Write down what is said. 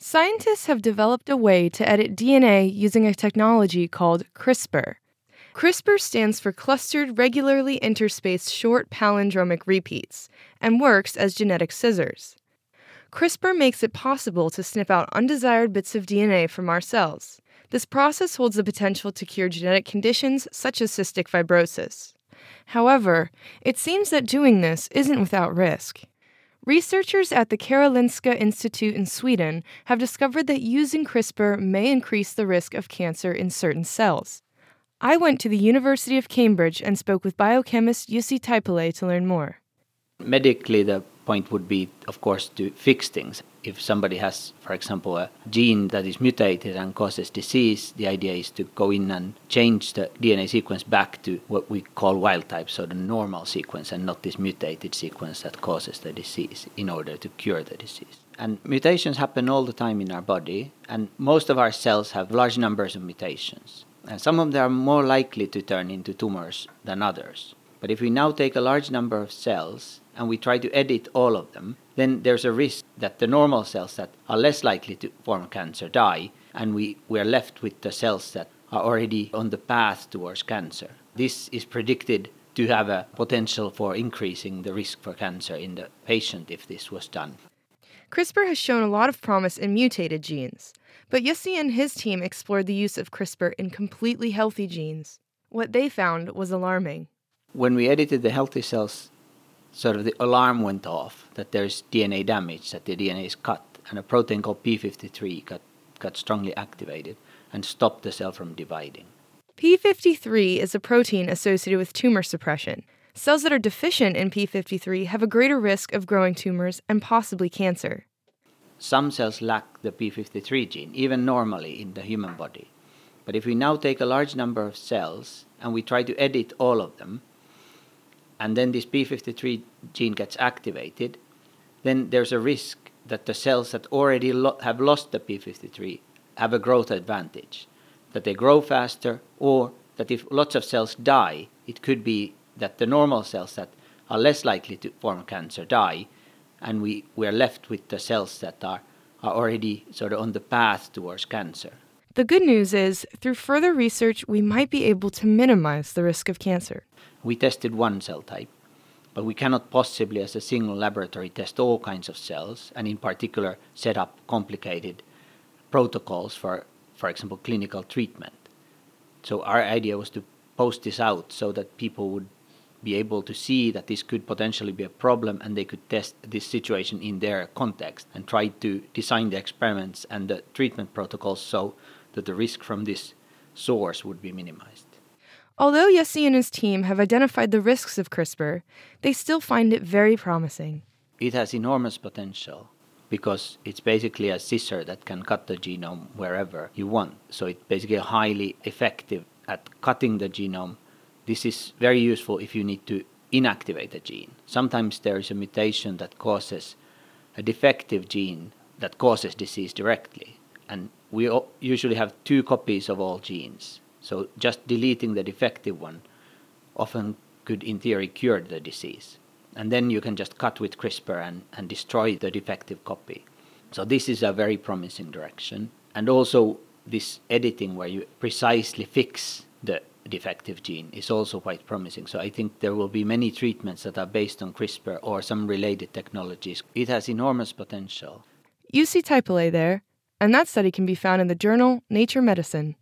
Scientists have developed a way to edit DNA using a technology called CRISPR. CRISPR stands for Clustered Regularly Interspaced Short Palindromic Repeats and works as genetic scissors. CRISPR makes it possible to snip out undesired bits of DNA from our cells. This process holds the potential to cure genetic conditions such as cystic fibrosis. However, it seems that doing this isn't without risk. Researchers at the Karolinska Institute in Sweden have discovered that using CRISPR may increase the risk of cancer in certain cells. I went to the University of Cambridge and spoke with biochemist Jussi Taipale to learn more. Medically, the point would be, of course, to fix things. If somebody has, for example, a gene that is mutated and causes disease, the idea is to go in and change the DNA sequence back to what we call wild type, so the normal sequence, and not this mutated sequence that causes the disease, in order to cure the disease. And mutations happen all the time in our body, and most of our cells have large numbers of mutations. And some of them are more likely to turn into tumors than others. But if we now take a large number of cells and we try to edit all of them, then there's a risk that the normal cells that are less likely to form cancer die, and we are left with the cells that are already on the path towards cancer. This is predicted to have a potential for increasing the risk for cancer in the patient if this was done. CRISPR has shown a lot of promise in mutated genes, but Jussi and his team explored the use of CRISPR in completely healthy genes. What they found was alarming. When we edited the healthy cells, sort of the alarm went off that there's DNA damage, that the DNA is cut, and a protein called P53 got strongly activated and stopped the cell from dividing. P53 is a protein associated with tumor suppression. Cells that are deficient in P53 have a greater risk of growing tumors and possibly cancer. Some cells lack the P53 gene, even normally in the human body. But if we now take a large number of cells and we try to edit all of them, and then this P53 gene gets activated, then there's a risk that the cells that already have lost the P53 have a growth advantage, that they grow faster, or that if lots of cells die, it could be that the normal cells that are less likely to form cancer die, and we are left with the cells that are already sort of on the path towards cancer. The good news is, through further research, we might be able to minimize the risk of cancer. We tested one cell type, but we cannot possibly as a single laboratory test all kinds of cells, and in particular set up complicated protocols for example, clinical treatment. So our idea was to post this out so that people would be able to see that this could potentially be a problem, and they could test this situation in their context and try to design the experiments and the treatment protocols so that the risk from this source would be minimized. Although Jussi and his team have identified the risks of CRISPR, they still find it very promising. It has enormous potential because it's basically a scissor that can cut the genome wherever you want. So it's basically highly effective at cutting the genome. This is very useful if you need to inactivate a gene. Sometimes there is a mutation that causes a defective gene that causes disease directly. And we usually have 2 copies of all genes. So just deleting the defective one often could, in theory, cure the disease. And then you can just cut with CRISPR and destroy the defective copy. So this is a very promising direction. And also this editing where you precisely fix the defective gene is also quite promising. So I think there will be many treatments that are based on CRISPR or some related technologies. It has enormous potential. Jussi Taipale there, and that study can be found in the journal Nature Medicine.